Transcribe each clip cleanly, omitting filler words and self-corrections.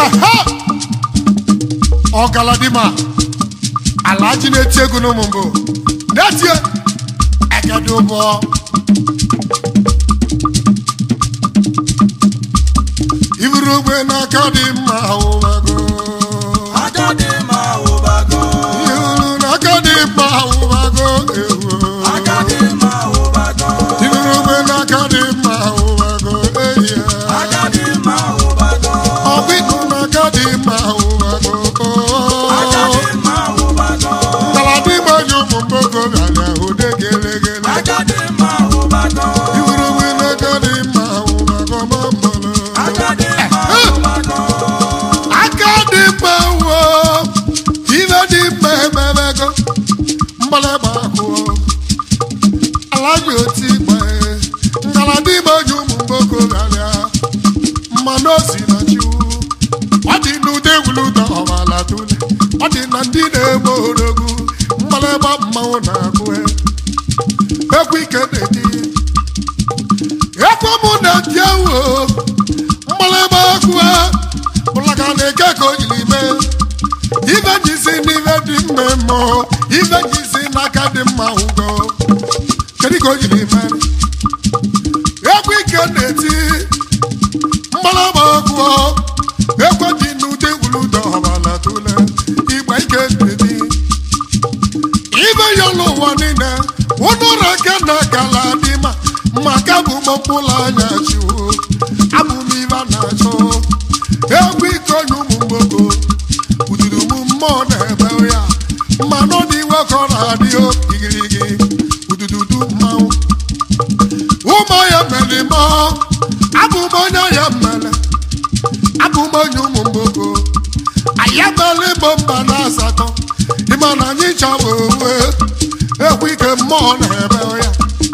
Ogaladima Alaji na-eti egwu n'ụmụ mbụ na-etie egede ụbọ iburu ogbe n'aka dị mma ụbago aka dị mma ụbago iburu n'aka dị mma ụbago ewu aka dị mma ụbago iburu ogbe n'aka dị mma ụbago eyi aka dị mma ụbago ọbịkụ n'aka dị mma ụbago aka dị mma ụbago Galadima ji ụmụ mbogo bịara ụdị gelegele aka dị mma ụbago iburu ogbe n'aka dị mma ụbago ma mmanụ aka dị mma ụbago aka dị mma wo ibe dị mma ememego mgbalịgba akụ alaji oti igba Galadima ji ụmụ mbogo bịara mmanụ osi na chiwu ọ dị n'ụdị egwuluda ọbala tule ọ dị na ndị na-egbe odogwu mgbalịgba mmanwụ na-akụ ekwu ike na-eti ekwu mụ na-eti ewu mgbalịgba akụ ụlaka na-eke ka o jiri mee ibe jisi n'ibe dị mma mmụọ ibe jisi n'aka dị mma ugo kedu ka o jiri mee ekwu ike na-eti mgbalịgba akụ ekwe dị n'ụdị egwuluda ọbala tule igba ike na-eti ibe ya n'ụwa niile ụnụrụ aka na Galadima maka bụ mkpụrụ anya chiwo abụ m ibe a na-achọ egwu ike onye ụmụ mgbogo ududu m mmụọ na-ebe ya mmanụ dị nwoke ọ na-adị igirigi udududu mmanwụ ụmụ ya mere mọ abụ m onye ya mere abụ m onye ụmụ mgbogo aya mere igbo mba na asatọ ịma na anyị chọrọ onwe ekwu ike mmụọ na-ebe ya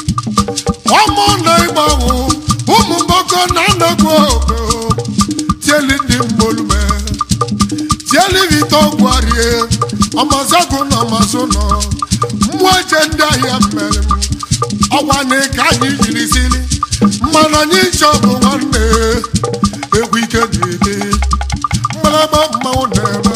ọmụ na ịgbanwụ ụmụ mgboko na-anọgbu ogo tieli ndị mgbolume tieli vito gwarie ọmazọgụ na ọmazụ nọ mmụọ eche ndị ahịa mmere m ọgwa na ka anyị jiri sili mana anyị chọbụ nwanne egwu ike dị mgbalịgba mmanwụ na-eme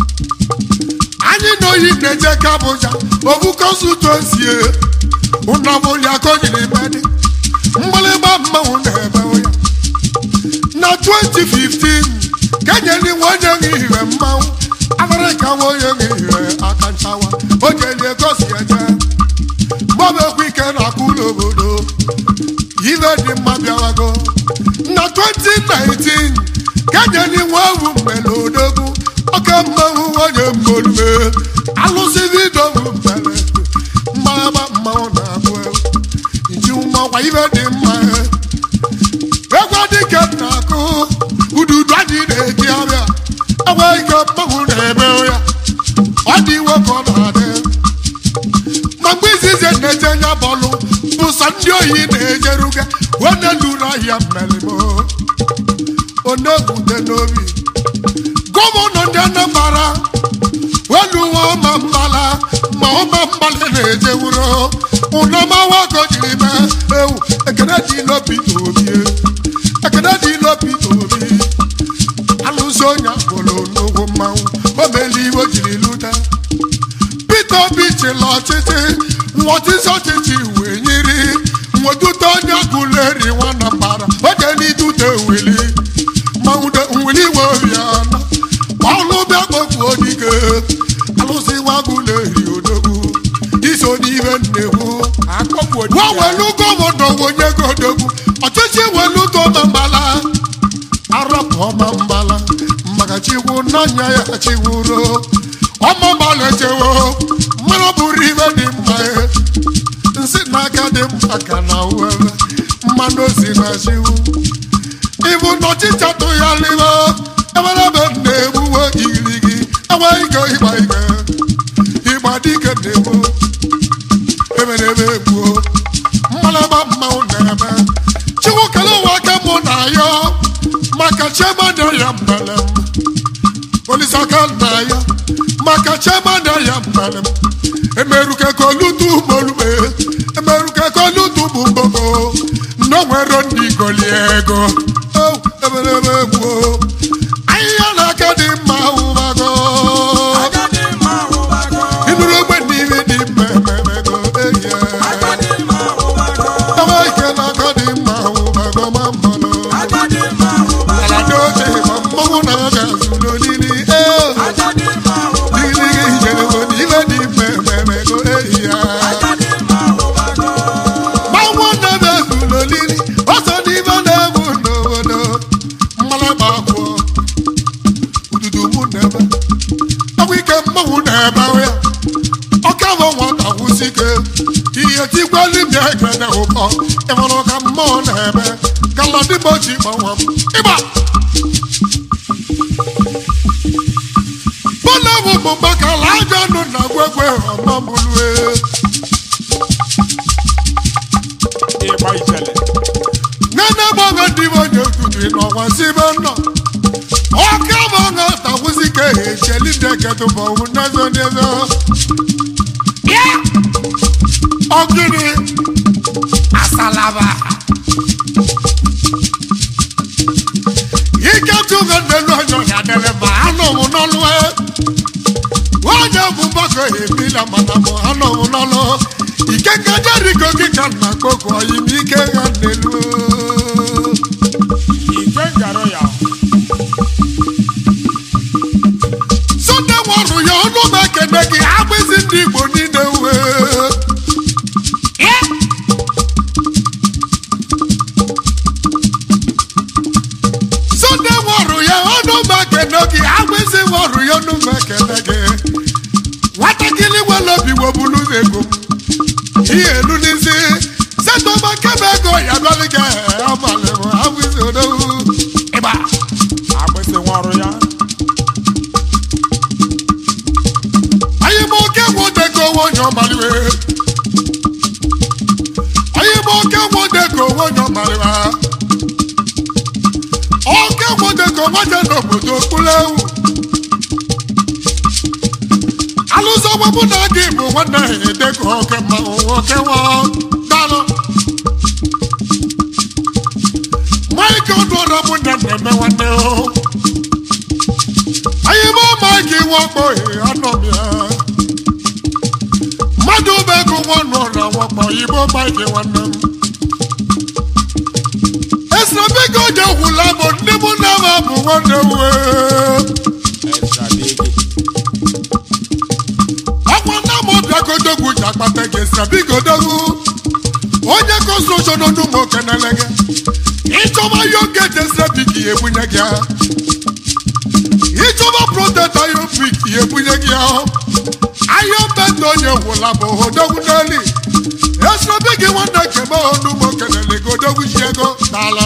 anyị na oyi na-eje ka Abuja obukozutozie ụnabụlia ka o jiri medị mgbalịgba mmanwụ na-ebe ya na 2015 ka enyere iwe onye ihe mmanwụ Afrịka nwe onye ihe aka nchawa o jeli egosi eje mgbabekwa ike na-akụ n'obodo ibe dị mma bịawago na 2019 ka enyere iwe owu mmele odogwu oke mmanwụ onye mgbolue alụsị vidio mbele mgbagba mmanwụ na-abụ iji mmakwa ibe dị mma egwu dike na-akụ ududu adị na-eji abịa enwe ike mmanwụ na-eme ya ọ dị nwoke ọ na-adị ma mgbe izizi na-eje nya bọọlụ bụ sọ ndị oyi na-ejeruga onye lụrụ ahịa mmelimo ọ na-egwute n'obi gọvanọ ndị Anambra weluwe ọma mbala ma ọma mbala na-eje wuro ụnọmawago jiri mee ewu ekene dị n'obi Obi ekene dị n'obi Obi alụso onye agboro n'ugwu mmanwụ o meli iwe jiri lute Peter Obi chịrị ọchịchị nwọtịsị ọchịchị wee nyiri nwetute onye agụleri nwa Anambra oje n'idute wili mwili iwe oriana ọlụ bịa kpọkwu odike alụsị nwagụleri odogwu iso n'ibe nnegwu nwa welu gọvanọ onye godogwu ọchịchị welu tọma mbala arapụ ọma mbala maka chigwu n'anya ya chigwuro ọma mbala echewo mmanụ bụrụ ibe dị mma nsị n'aka dị mma ka na uwere mmanụ ozi na chiwu ibu n'ọchịcha tụgharịwa eberebe na-egbuwe igirigi enwe ike ịgba ike ịgba dike na-egbu eberebe egbuo mmalaba mmanwụ na-eme chukwu kele ụwa aka mụ na ya maka chemana ya mbele m olisaka na ya maka chemana ya mbele m emeruke kolutu molume emeruke kolutu bụ mgbogbo n'onwero ndị goli ego eberebe egbuo ahịhịa na na-ebe ọgwụ ike mmanwụ na-ebe ya ọka bụ nwata kwụsị ike ihe tikwali bịa ekele ụkọ ịmụrụ ka mmụọ na-ebe kala dịba ji gbanwe m ịgba bọla bụ bụ makala aja nụ na gwegwe ọmamụlue nene gbọgọ ndị onye otutu n'ọnwa sibe nọ ọka bụ nwata kwụsị ike echelideketụbọ nezo nezo ọgịnị asalaba ike tụgo n'elu onye ọnya dere ma anọwụ n'ọlụ onye bụ mgbakọ ebila mana mụ anọwụ n'ọlụ ike ngajariko gị ka nna kpoko oyim ike ha n'elu ike ngaro ya Sunday nwarụ ya ọnụ m ekene gị agbịsị ndị Igbo niile wee Sunday nwarụ ya ọnụ m ekene gị agbịsị nwarụ ya ọnụ m ekene gị nwatakịrị nwere obi webulu ego m ihe elu n'isi setọba kebe ego ya bịalị gị amalịbụ agbịsị odowu ịgba agbịsị nwarụ ya anyị ma oke nwodego onye ọmaliwe anyị ma oke nwodego onye ọmaliwa oke nwodego nwaje n'obodo okpuru ewu alụzọ wepụ na gị bụ nwanne edego oke mmanwụ oke nwa dalụ maịka ọdụọrọ mụ na na-eme nwanne o anyị ma maịka iwe ọkpọghị anọm ya mmadụ bego nwanụ ọra wakpọ igbo maịka nwanne m esra bego je hụla bụ ndị mụ na ma bụ nwanne ọkwa na m bịagodogwu ji akpata gị esra bigodogwu onye konstruction n'ụmụ okenele gị ịchọba ya oge jesra biki ebunye gị ịchọba proteta ya biki ebunye gị ahịa mbeta onye wụla bụ odogwu n'eli esra biki nwanne keme n'ụmụ okenele gị odogwu ji ego n'ala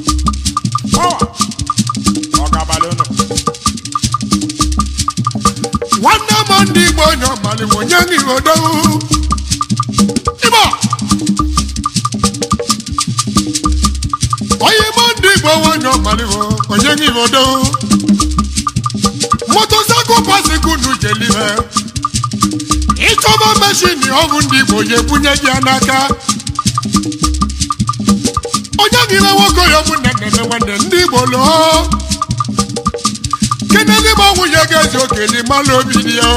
nwanne m ndị Igbo onye ọmaliwo onye n'ihe odogwu ịba onye ime ndị Igbo onye ọmaliwo onye n'ihe odogwu motosaịkụl pasikunu jelive ịchọba meshini ọgwụ ndị Igbo ya ebunye gị ya n'aka onye gịre nwoke ya bụ nne nwanne ndị Igbo lụọ keneli ma nwunye ga-eji okeli mala obi dị ya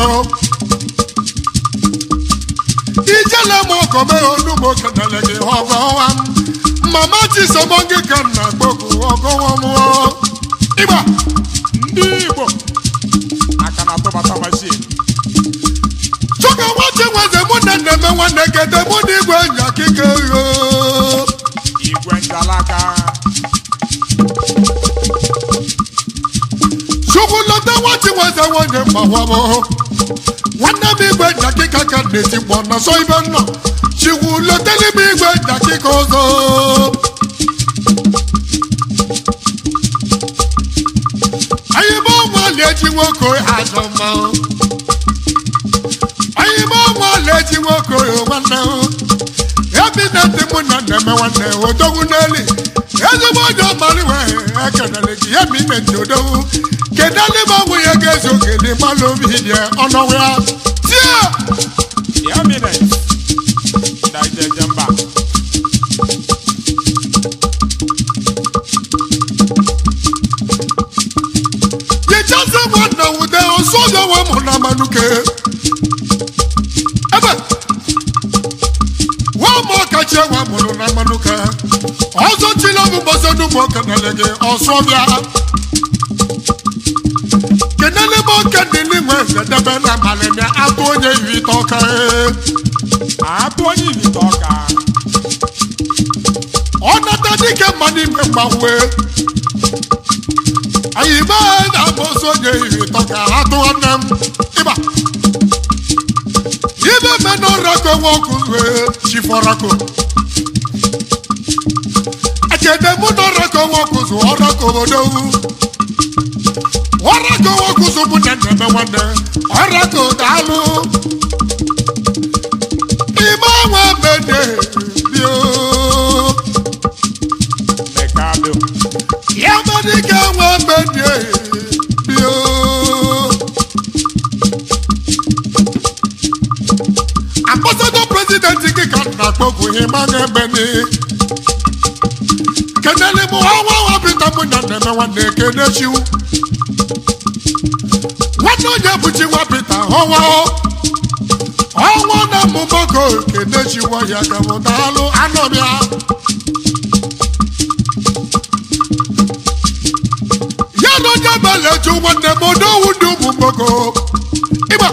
ijele ma ọkọme onugbo kenele gị ọgọwa mama chisomo gị ka nna gbogbo ọgọwa mụọ ịgba ndị Igbo aka na atụbata mashin chụka nwachi nweze mụ na nneme nwanne kete mụ na igwe nya kike igwe njalaka chukwu lọta nwachi nweze nwunye mgbawabụ nwanne m igwe nya kika ka na-eti mkpọ na so ibe nnọ chukwu lọteli m igwe nya kika ọzọ anyị bụ ọnwa eji nwoke azọ mma anyị bụ ọnwa eji nwoke nwanne ebi na ndị mụ na nneme nwanne odogwu n'eli ezigbo onye ọmali wee ekenere gị ya ma ime ndị odogwu kedali m ọnwụ ya ga-ezu okele mmalụ obi dị ọnọwụ ya tie ya mine dajeje mba yechazi nwanne wude ọsọ oge nwe mụ na manuke ebe nwam ọkachi nwa mụrụ na manuke ọzọ chile bụ mgbọsọ n'ugbo kenele gị ọsọ bịa kenele m oke ndị n'inwe ezedebe na amalịbịa atụ onye iri ite ọka atụ onye iri ọka ọ nata dike mma n'ime mgbanwe anyị mee na mboso nye iri tọ ka ha tụọ nne m ịba ibe menọrọko nwoke chifọrọko ekene mụ nọrọko nwoke zụ ọrọko obodo ọrọko nwoke zụ mụ na nneme nwanne ọrọko daalụ ime nwa mene bio Mekado. ya madike nwa mene bio ambassador president gị ka nna kpọkwu ịma na-ebeni kenele mụ ọnwa wapịta mụ na nneme nwanne kenechiwu nwanne onye bụchi wapịta ọnwa na mmụmọgo kenechiwa ya gawụdalụ anọbịa ya na onye beleju nwanne m odowu ndị ụmụmọgo ịgba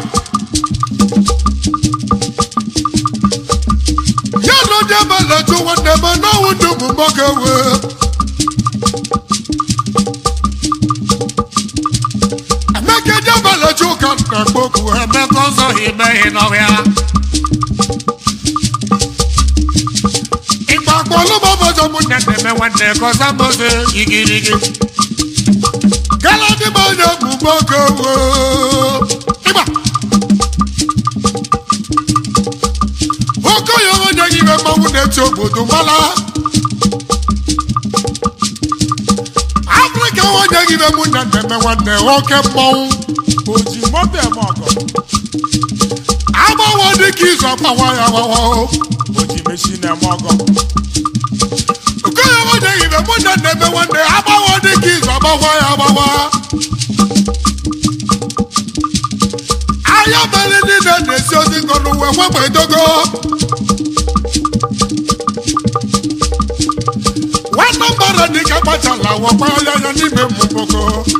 ya na onye beleju nwanne m odowu ndị ụmụmọgo wee emeke beleju ka nna kpokwu emeka ọzọ imeghị n'ọhịa ịgba kpọlụ m ọbọdọ mụ na nneme nwanne kọza mboze igirigi gala dị m onye ụmụmọgo ịgba okoye onye ime mmanwụ na-eti obodo mala afrịka onye ime mụ na nneme nwanne oke mmanwụ Oji moto eme ọgọ. agbawo dịka izu agbawa ya agbawa Oji machine eme ọgọ. okoye onye ime mụ na nneme nwanne agbawo dịka izu agbawa ya agbawa ahịa mere niile na-esi ozi nkọ n'uwe nwegbe dogo nwanne mgbara dịka gbachala wakwa ya n'ime mmụmọgo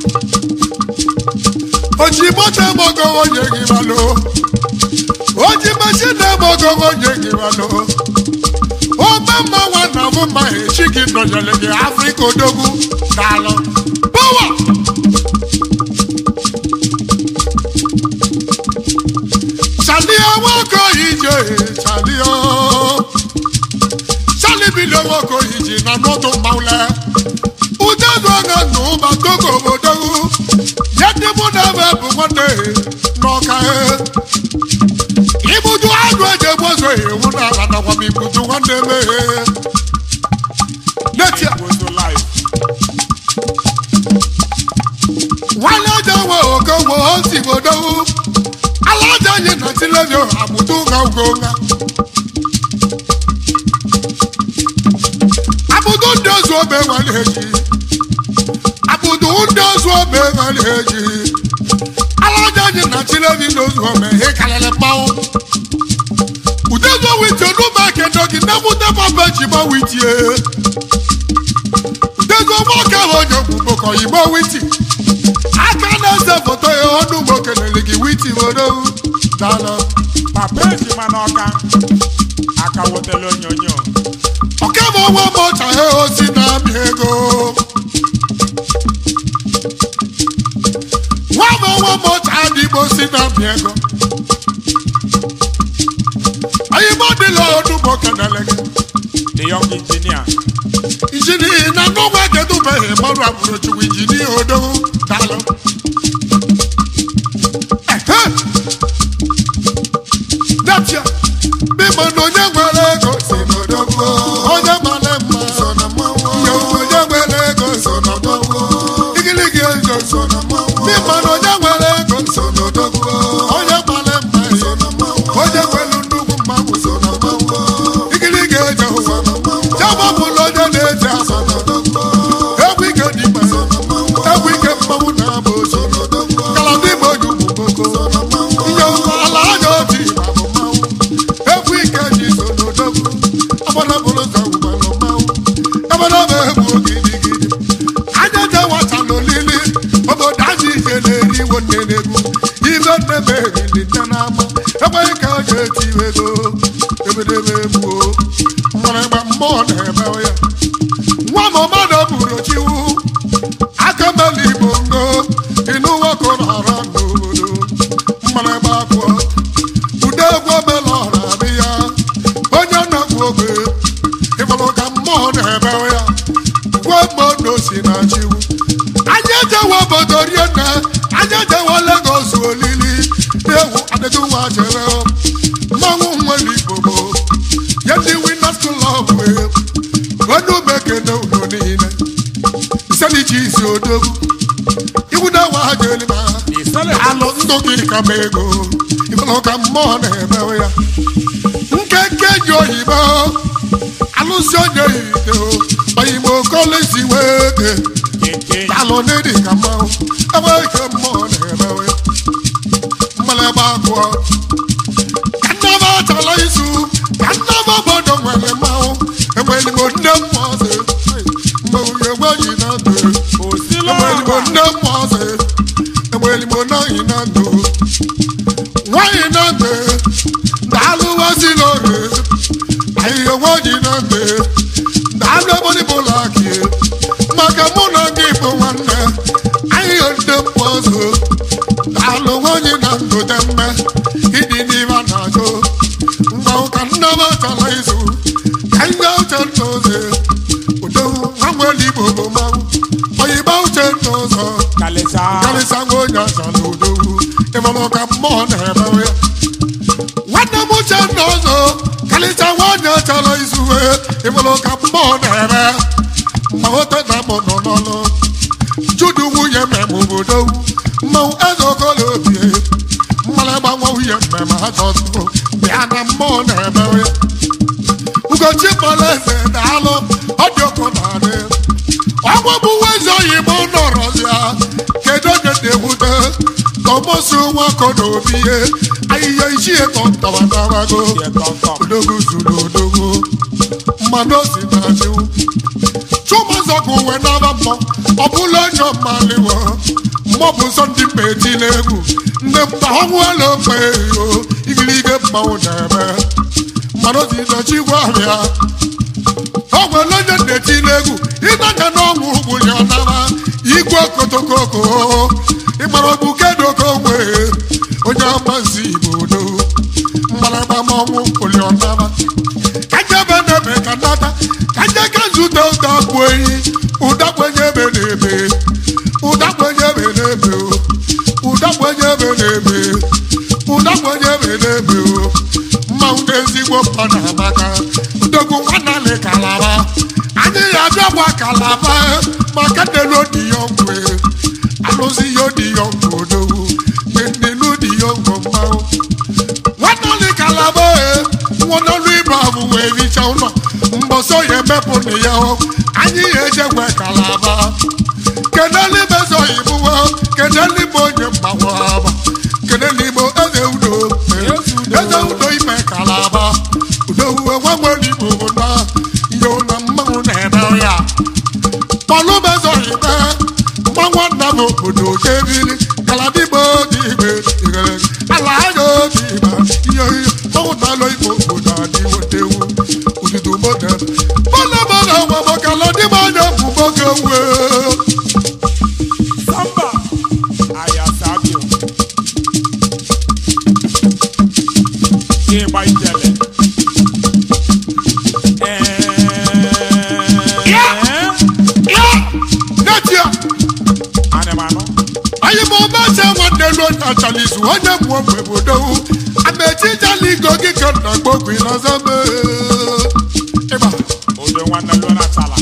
oji moto emogo onye gị malụ oji machine emogo onye gị malụ ome mma nwanna bụ mma echi gị nọnyere gị afrịka odogwu daalụ bawa chalie nwoke ije chalie chalibido nwoke iji na n'ụtụ mmanwụle udezuoga na ụba togo obodo ya ndị mụ na-ebe bụ nwanne n'ọka ibudu agụ eji egbu ọzọ ewu n'ala nakwa m ibudu nwanne meghe netia Gozo live. nwanne aja nwe okonwe osi obodo ala aja anyị na tilevio abudu nga ugonga abudu ndị ozu obe nwale eji abudu ndị ozu obe nwale eji ala aja anyị na tilevi n'ozu ome he kalele mmanwụ udezo witi onuma kedogi nemute papa jima witie udezo nwoke ahụ onye gbuboko igbo witi aka na-ese foto ya ọnụ ugbo kelele gị witi odowu dala Papa ejima n'ọka. Aka wotele onyonyo. ọkebe ọnwa mọcha ya osi na-amị ego nwa m ọnwa mọcha adịgbo si na-amị ego anyị gbadịla ọnụ ugbo kelele gị The young engineer. injinia na n'ụwa kedubeghị mmadụ abụrụ chukwu injinia odowu dala datia bima na onye nwere ego si n'odogwu onye mara mma nye onye nwere ego so n'odogwu igiligi ego so bima na onye nwere ego so n'odogwu onye mara mma onye nwere nnukwu mmanwụ so igiligi ego jabọbụla onye na-eji asọ egwu ike dị mma egwu ike mmanwụ na-abụ oso kalabị igbo onye ụmụmoko nye ala anya obi bụ mmanwụ egwu ike ji so n'odogwu abụnabụrụ ụzọ gwụbalụ mmanwụ ebenebe egwu ogidigidi anya je nwata n'olili obodo aja ike na-eri iwo nne n'egwu ibe nnebe erili nne n'ama ekweghị ka o ji etiwe ego ebedebe egbuo mgbarịgba mmụọ na-ebe ya nwa m mmadụ bụrụ chiwu aka meli igbo nwa chere mmanwụ nwere igbo ya ndị winners club onye umekene ụlọ niile iselichi isi odogwu iwu na nwa jeli ma alụ ndụ gị ka ma ego ịbụrụ ka mmụọ na-emewe ya nkeke ji oyibo alụsi onye ite oyimo kolesi weke alụ n'ịdị ka mmanwụ ebe ike mmụọ na-emewe ya mmalebe akụọ ka nnaba achala isu ka nnaba obodo nwere mmanwụ enweligbo nne mmụọzi mgbe enweghị na ndụ enweligbo nne mmụọzi enweligbo naghị na ndụ nwaanyị na ndụ daalụwazila ore ahịhịa enweghị na ndụ daalụ ebonibụla akị maka mụ na gị bụ nwanne ahịhịa ndị mmụọzi daalụ nwaanyị na ndụ dị mme ịdị n'ibe na-ajụ mgbanwụ ka nnaba achala izu ka ihe uche n'ụzọ udowu nwa nwere igbo bụ mmanwụ oyibo uche n'ụzọ karịsa nwa onye achala udowu ịmalụ ka mmụọ na-emewe nwanne m uche n'ụzọ karịsa nwa onye achala izuwe ịmalụ ka mmụọ na-eme mmanwụ na mụ nọ n'ọlụ judu nwunye mmemme obodo mmanwụ eze okolobi mmalị gbanwe nwunye mmemme ha chọtụ bịa na mmụọ na-emewe ugochi kpọleze daalụ ọdịọkụ na-adị ọgwụ bụ wezi oyibo nọrọzia kedu onye na-ewute tọmọsụ nwakọ na obi ihe ahịhịa ichie tọntọbatabago odogwu zuru odogwu mmanụ osi na-achịwu chụmụzọkụ uwe n'aba mmọ ọbụla onye ọmaliwo mmọbụ nsọ ndị mma etile egwu ndị mba ọnwụela ofe eyo igirige mmanwụ na-eme mmanụ osi na-achị gwa ahịa o nwere onye na-etile egwu ịnanya n'ọnwụ ugwu ya ọnaba igwe okotokoko ịgbara obukedoko nwe onye amasị igbo do mgbalagba mọnwụ oliọnaba kajebe na-ebe ka nata kajeke zute ụdakpu ehi ụdakwenye ebe na-ebe ụdakwenye ebe na-ebe ụdakwenye ebe na-ebe ụdakwenye ebe na-ebe mmanwụ na-ezigbo mma na amaka odogwu nwanne kalaba anyị ya abịakwa kalaba maka nelu odi ya ngwe alụzi ya odi ya ngwe odogwu nelu odi ya ngwe mmanwụ nwanne kalaba nwanolu ịba bụ wee richa ụlọ mbọsọ ya emepụ na ya anyị ya ejegwe kalaba kedụ ibezo ibuwe kedụ igbo onye mgbanwe aba kedụ igbo eze udo ime kalaba udowuwe nwa nwere igbo bụ na ihe ụlọ mmanwụ na-eme ya kpọlụ bezo ibe mmanwụ nna m obodo jebili kaladigbo dị igbe igere ala anya obi ibe ihe mmanwụtalụ igbo obodo adịwotewu ududu model bọlọbọlọ nwabọ kaladigbo anya bụ nwoke wee Samba Ayasabio Ịgba ijele Natia Anemano anyị bụ ọmacha nwanne lu onye achalizu onye mmụọ mgbe bodowu amechijala igo gị ka nna gbogwi na zame ịgba Odo nwanne lu na sala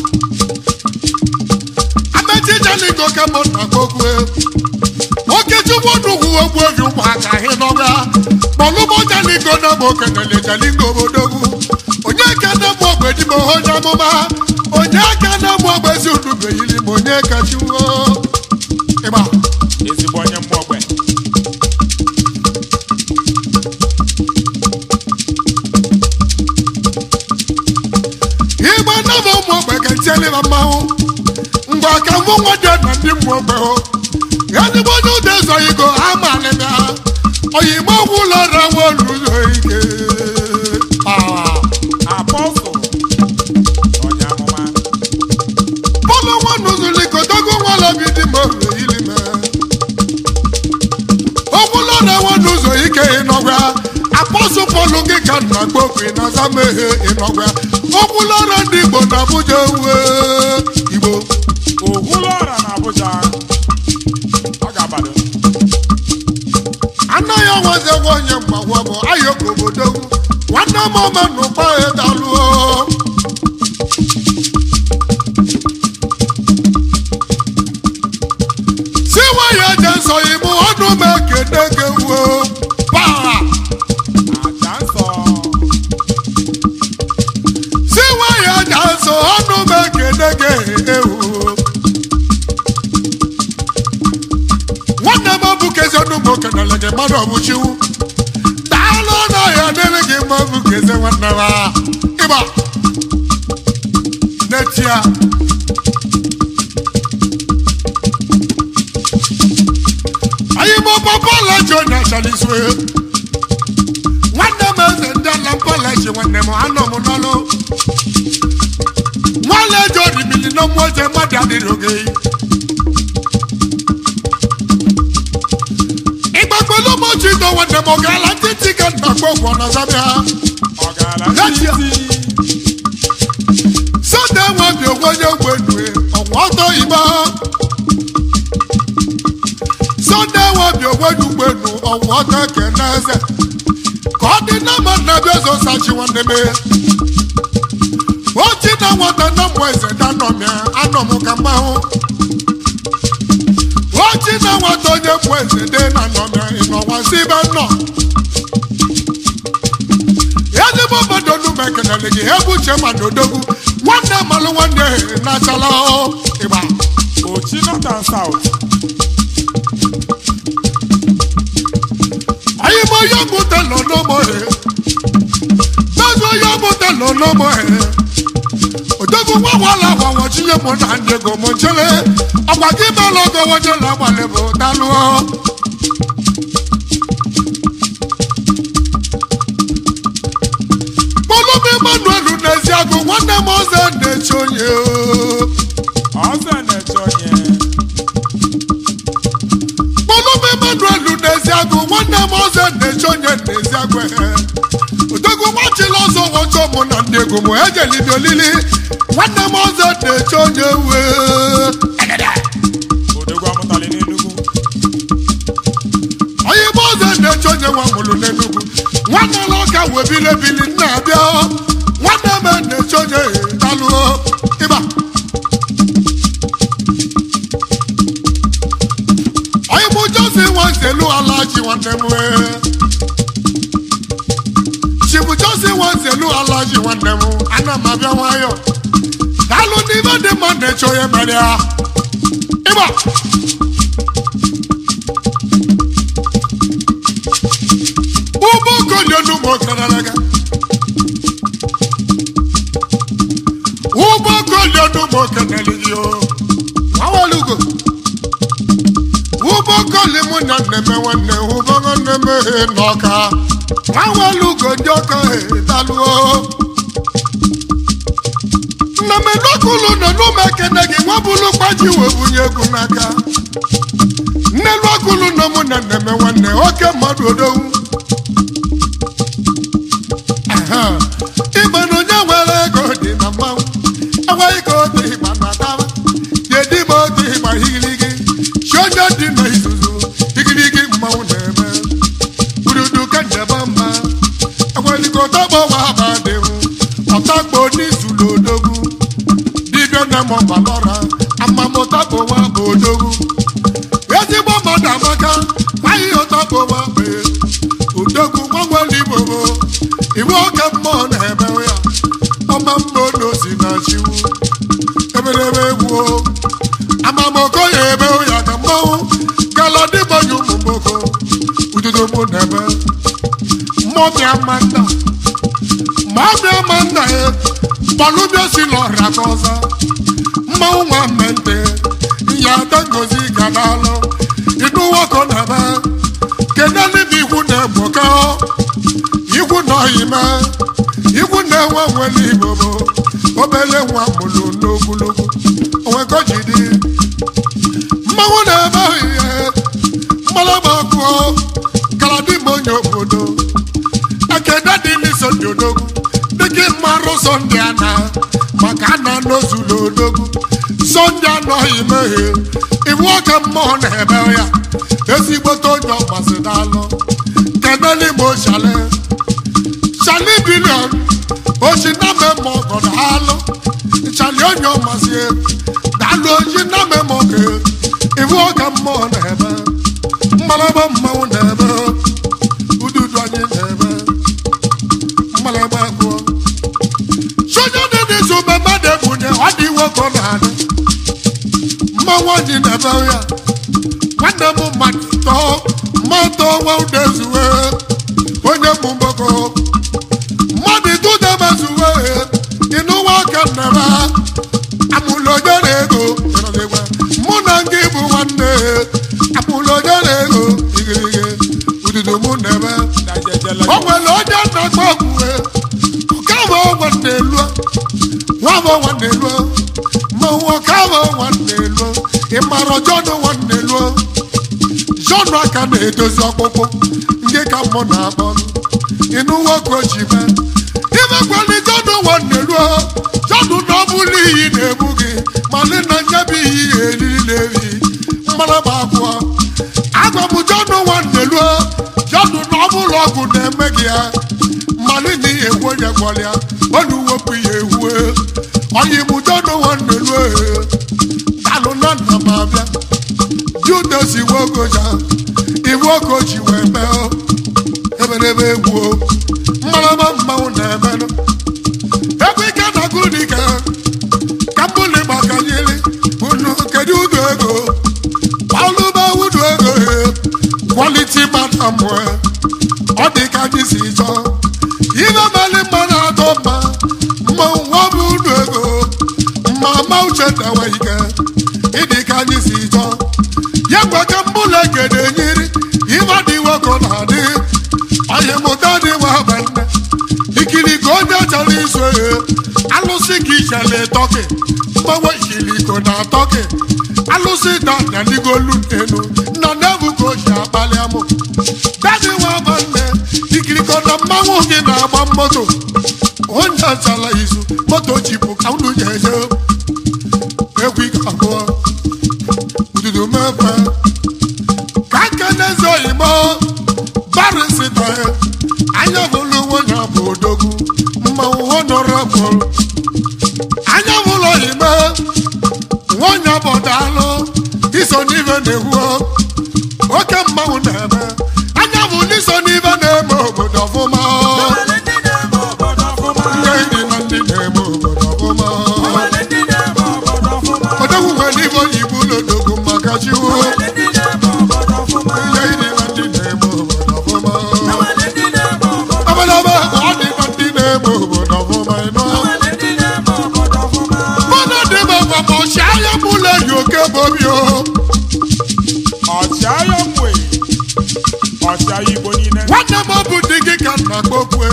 amechijala igo ka mụ nna gbogwe nwoke chukwu nnukwu ogbu evi ụmụaka ahị n'ọga kpọlụmọjala igo na mụ okenele jalingo bodowu onye ka na mụ ogbe dịma onye amụma onye ka na mụ ogbe ezi udubeyili ma onye kachiwo ịgba ezigbo onye mgbọgbe igbe naba ụmụ ogbe ga-etielịba mmanwụ ngwa ka mụ nwa dị na ndị mmụọ ogbe ezigbo onye ụda ezoghị go ha malịbịa oyibo ọgwụ ụlọ ọrụ nwa oluzo ike apọsụl onye amụma bọlụ nwa n'ụzụlikodogo nwalabi dị ma oreilime ọgwụlọ na nwa n'ụzọ ike ịnọgwa apọsụ pọlụ gị ka nna gbokwe na zameghe ịnọgwa ọgwụlọ ọrụ ndị igbo na Abuja wee igbo Ogwulọra na Abuja ọ ga-abalị anaghị onye nwaze nwa onye mgbagwa bụ ayoko obodo nwanne m omenụ kpaghị dalụọ si nwa ya je nsọ ibu ọnụ m ekene gị wuo para si nwa ya je nsọ ọnụ m ekene gị ewu nwanne m bụ kezi ọnụ m okenele gị mmadụ ọbụchiwu daalụ na ya dịrị gị mma bụ kezi nwanne m ịgba netia anyị bụ pọpọla ji onye achaliswe nwanne m eze ndị ala mpọla ji nwanne m anọ m n'ọlụ nwanne ji orimili na mmụọ eze mmadụ adịrị oge ịgbagbelu m oji do nwanne m ọ gaala ntịntị ka nna gbogbo na zabịa sọde nwa bi ogwe onye ogbenue ọnwa ọtọ igba sọde nwa bi ogwe n'ugbenu ọnwa ọtọ kene eze ka ọ dị na mma nna bịa ọzọ sachi nwanne m oji na nwata na mmụọ eze danọmịa anọ m ka mmanwụ oji na nwata onye mmụọ eze dị na nọmịa ịnọnwa si be nnọ ezigbo obodo nume ekenele gị ebuche ma n'odogwu nwanne malụ nwanne na-achala ịgba Ochi North and South. anyị bụ onye mụta nọ n'ụmụ he tazi onye mụta nọ n'ụmụ he odogwu nwa nwala agbanwe chinye mụ na ndị ego mụ nchere ọgwa gị melụ ogo wejela agbalị bụ dalụọ kpọlụm Emmanuel n'ezi agụ nwanne m ọzọ na-eche onye Ọzọ na-eche onye. kpọlụm Emmanuel n'ezi agụ nwanne m ọzọ na-eche onye n'ezi agụ odogwu nwachila ọzọ nwoke mụ na ndị ego mụ ejelibi olili nwanne m ọzọ na-eche onye wee Odogwu amụtali n'Enugu. onye ime ọzọ na-eche onye nwa mụrụ n'Enugu nwanne n'ọka wee bilebili nna abịa nwanne m na-eche onye dalụọ ịba onye bụ Josi Nwanzelu Alaji nwanne m Chibu Josi Nwanzelu Alaji nwanne m ana m abịa nwayọ dalụ n'ime dị mma na-eche onye mere ya ịba ụgbọ kolionu ma okenalaga ụgbọ kolionu ma okeneligi nwawalugo ụgbọ koli mụ na nneme nwanne ụgbọ nwanne m n'ọka nwawalugo ndị ọka dalụọ nneme n'ọkụlụ nọ n'ụmụ ekene gị nwabụlụ gbaji wee bunye egwu n'aka nnelu ọkụlụ nọ mụ na nneme nwanne oke mmadụ odowu ịgba na onye nwere ego dị na mmanwụ enweghị ka otu ịgba na daba dị ma otu ịgba higirigi chi onye dị na izuzu higirigi mmanwụ na-eme ududu ka njebe mma enweghịka ọtọgbọwa aba dịwu ọtagbo n'izulu odogwu dibịa na mọgbalọra amamụtagbowa bụ odogwu ezigbo mmadụ amaka anyị ọtagbowa bụ odogwu nwanwere igbo iwu oke mmụọ na-eme ya ọma mma n'osi na chiwu eberebe egwu amamoko ya ebe ya ka mmanwụ gala dịbanye ụmụ mboko ududo mụ na-eme mmọbịa manda ya gbalụbịa si n'ọrịa ka ọzọ mmanwụ nwa mmente ya ada ngozi ga n'alụ ịdụ nwoke na-eme kenelebe ikwu na-egboka ikwu n'ọhịma ikwu na-enwe nwere igbo bụ obele nwa mụrụ n'ogologo onweko jidi mmanwụ na-eme ihe mmalaba ọkụọ kaladima onye obodo ekene dị n'iso ndị odogwu dịka mmarụ sọnde ana maka ana n'ozulu odogwu sọnde anọghị mehie iwu oke mmụọ na-eme ya ezigbote onye ọgbasi dalụ kenali mo Shali billion Oshina memo God halo Shali onyo masie Dalu oshina memo ke Ivu oka mo nebe Malaba mma nebe Ududu anyi nebe Malaba kwa Sojo de sube made bunye Odi woko nane Mwaji nebe ya Wande mu Mato wa udezuwe Onye mumboko Madi tude mezuwe Inu waka neba Amulo jerego Munangi bu wande Amulo jerego Igirige Ududu munebe Owe loja na kwakwe Kama wande lua Wabo wande lua Mawa kama wande lua Imaro jono wande lua John Raka na-edozi ọkpụkpụ nke ka mmụ na-akpọrọ ịnụ nwoke ojibe imekwali jọdụ nwanne ruo jọdụ na ọ bụrụ iyi na-egbu gị malị na nyebi iyi eriri na-eri mmaraba abụọ agwa m jọdụ nwanne ruo jọdụ na ọ bụrụ ọgwụ na-eme gị ya malị na ihe egwu onye gwọrọ ya ọnụ wepụ ya ewue oyi m jọdụ nwanne ruo dalụ na nna m abịa Judas Iwogoja, Iwogoji wemeo, Ebenebe egwu, mmalama mmanwụ na-emenụ. Ebe ike na gụdịka, ka mbụli maka nyili, unu kedu udu ego, ọlụba udu ego quality madam we, ọ dị ka anyị si chọọ. Ibe mali mmanụ atọ mma, mmanwụ ọbụ udu ego, mma uche tewe ike, ịdị ka anyị si chọọ. Yagwaka mbula gede nyiri Iva di wako nadi Aye muta di wabanda Ikili konya chali soye Alusi kishale toke Mawa ikili kona toke Alusi danya nigolu nenu Na nevu kosha baliamo Dadi wabanda Ikili kona mawu gina mamoto Onya chala isu Moto chipu kaunu nyeje Ekwi kakwa Ududu mepe Kaka nezo imo Barisita Anya vulu wanya bodogu Mma honorable Anya vulu ime Wanya bodalo Iso nive nehuo Oke mma uneme Anya vulu iso nive nemo Bodofuma Ngendi nandi nemo Bodofuma Odogu wenivo yibulo dogu makachiwo Nwanne m bụ di gị ka nna kpokwe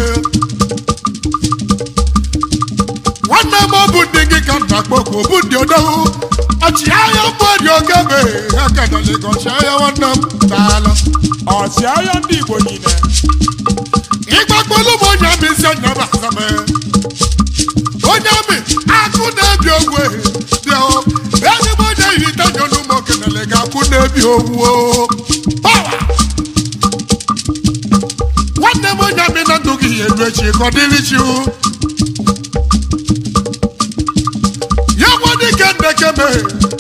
Nwanne m bụ di gị ka nna kpokwe bụ ndị odohu ọchịagha mbụ dị ogebe ha kadali ka ọchịagha nwanne m daala ọchịagha ndị Igbo niile ịgbakpolu m onye amị isi anya bụ azame onye amị akụ na-ebi ogwe dị ezigbo onye ihite nyonu m okenele ga-akụ na-ebi owuo Nwanne m onye amị na ndụ gị elu echi ka ọ dịrị chi ya gwa dike ndekeme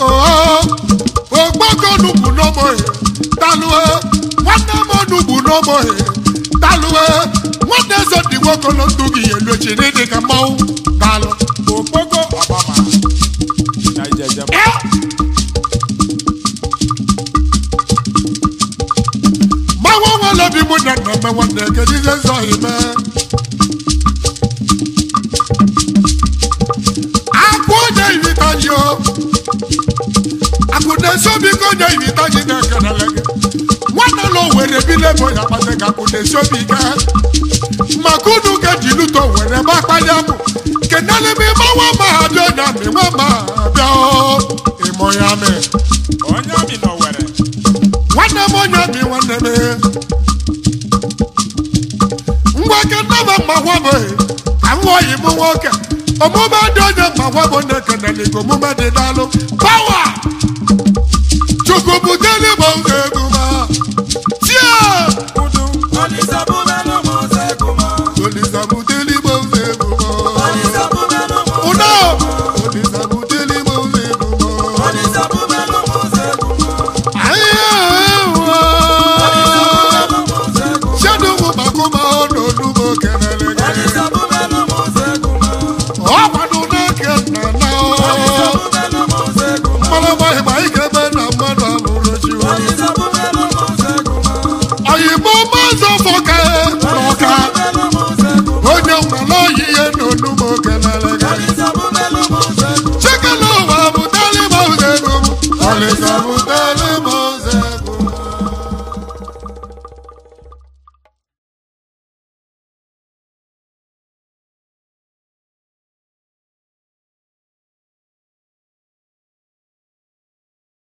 ogboko nugbu n'ogbohe talue nwanne m onugbu n'ogbohe talue nwanne eze dị nwoke na ndụ gị elu echi n'ịdị ka mmanwụ talụ okpoko ọbama na ijeje mmanwụ nwere obi mụ na nna mme nwanne kedu ihe nzọ ime akụ onye iritaji o akụ na-esi obi ka onye iritaji na-ekenele gị nwanne na o were bile bụ ya kpata ka akụ na-esi obi ike maka unu ka ji luto were gba akpali amụ kenele m ịgbanwe ma ha bịa onye amị nwe ma ha bịa ịmụ ya amị onye amị na Owere nwanne m onye amị nwanne m ngwa ke nnaba mma bụ ka m nwoyi m nwoke omume dị onye mma bụ na-ekenele gị omume dị daalụ pawa chukwu butere igbo ụzọ egwu ma tie udu Olisa Olisa bụ